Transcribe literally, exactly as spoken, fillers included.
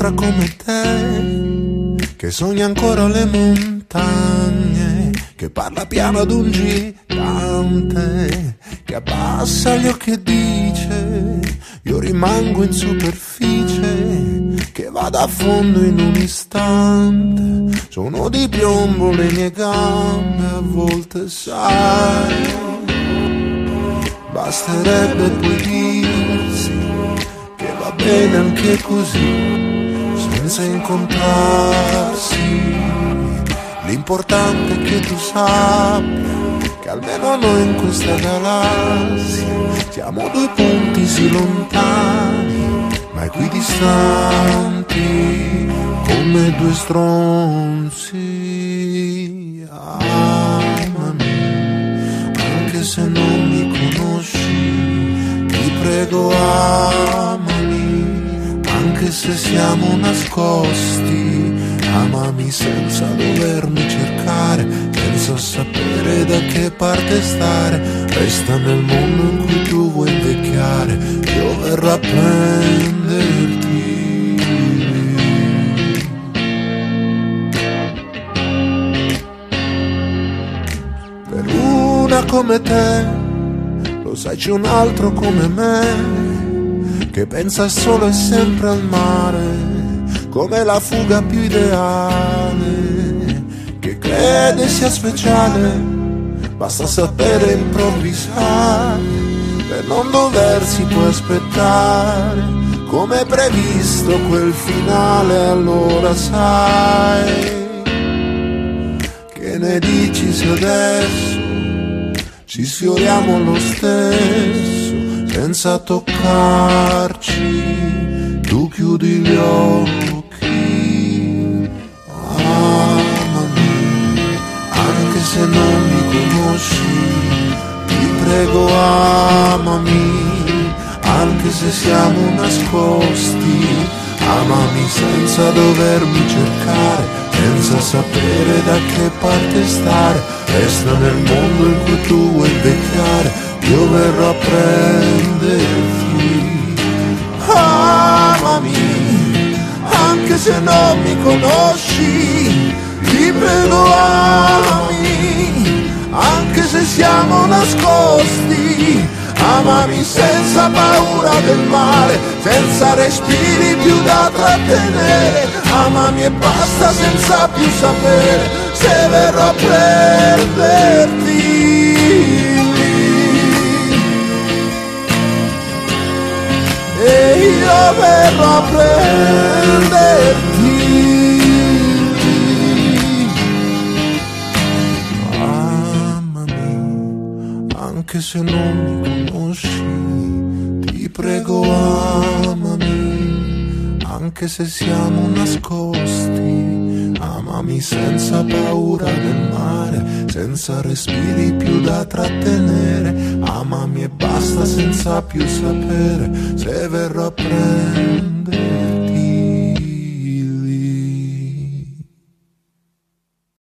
un'altra come te, che sogna ancora le montagne, che parla piano ad un gigante, che abbassa gli occhi e dice io rimango in superficie, che vada a fondo in un istante. Sono di piombo le mie gambe, a volte sai, basterebbe poi dirsi che va bene anche così, senza incontrarsi. L'importante è che tu sappia che almeno noi in questa galassia siamo due punti sì lontani, ma equidistanti come due stronzi. Amami, anche se non mi conosci, ti prego amami, anche se siamo nascosti. Amami senza dovermi cercare, senza sapere da che parte stare. Resta nel mondo in cui tu vuoi invecchiare, io verrò a prenderti. Per una come te, lo sai c'è un altro come me, che pensa solo e sempre al mare, come la fuga più ideale, che crede sia speciale, basta sapere improvvisare, per non doversi poi aspettare, come previsto quel finale. Allora sai, che ne dici se adesso ci sfioriamo lo stesso, senza toccarci, tu chiudi gli occhi. Se non mi conosci, ti prego amami, anche se siamo nascosti. Amami senza dovermi cercare, senza sapere da che parte stare. Resta nel mondo in cui tu vuoi invecchiare, io verrò a prenderti. Amami, anche se non mi conosci, ti prego amami, anche se siamo nascosti. Amami senza paura del mare, senza respiri più da trattenere. Amami e basta senza più sapere se verrò a prenderti. E io verrò a prenderti. Anche se non mi conosci, ti prego amami, anche se siamo nascosti. Amami senza paura del mare, senza respiri più da trattenere. Amami e basta senza più sapere se verrò a prendere.